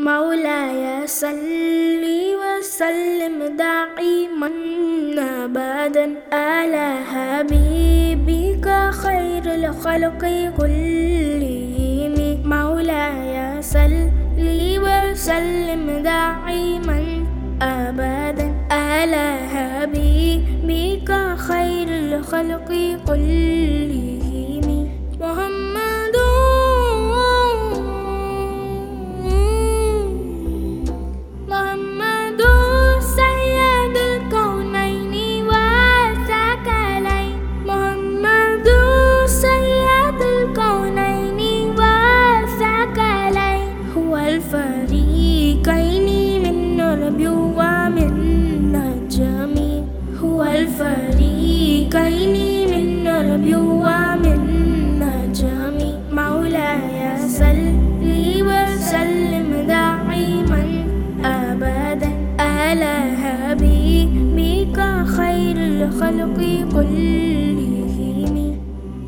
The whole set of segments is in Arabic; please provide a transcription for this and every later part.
مولاي صل وسلم دائما أبدا على حبيبك خير الخلق كلهم. مولاي صل وسلم دائما أبدا على حبيبك خير الخلق كلهم. محمد سيد الكونين والثقلين. محمد سيد الكونين والثقلين. هو الفريقين من ربي ومن نجمي. هو الفريقين من ربي ومن نجمي. مولاي صل وسلم دائما أبدا على حبيبك خير الخلق كلهم.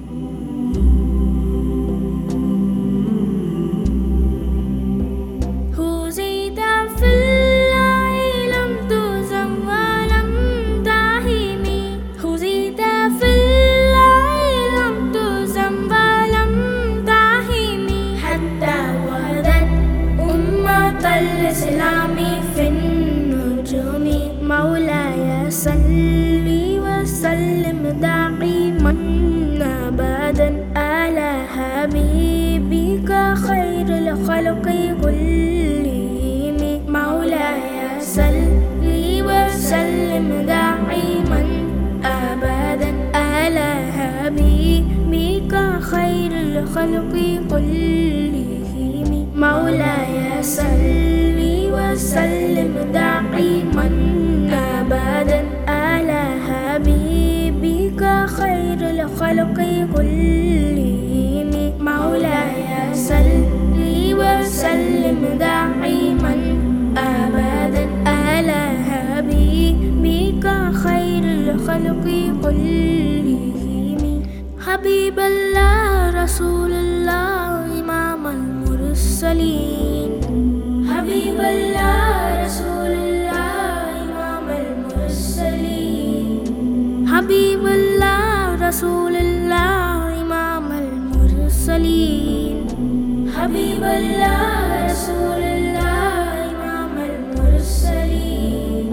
هزيت في الله لم تزم ولم تهم. هزيت في الله لم تزم ولم تهم. حتى وردت أمة الإسلام في النجوم. مولاي صل وسلم دائما أبدا على حبيبك خير الخلق كلهم. مولاي صل وسلم دائما أبدا على حبيبك خير الخلق كلهم. مولاي صل وسلم دائما أبدا على حبيبك خير الخلق كلهم. مولاي صل وسلم دائما أبدا على حبيبك خير الخلق كلهم. حبيب الله رسول الله إمام المرسلين. حبيب الله رسول الله إمام المرسلين. حبيب الله رسول الله إمام المرسلين. حبيب الله رسول الله إمام المرسلين.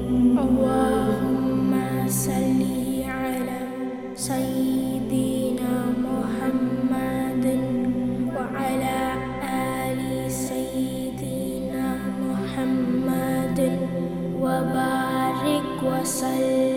اللهم صل على سيدنا محمد وعلى آل سيدنا محمد وبارك وسلم.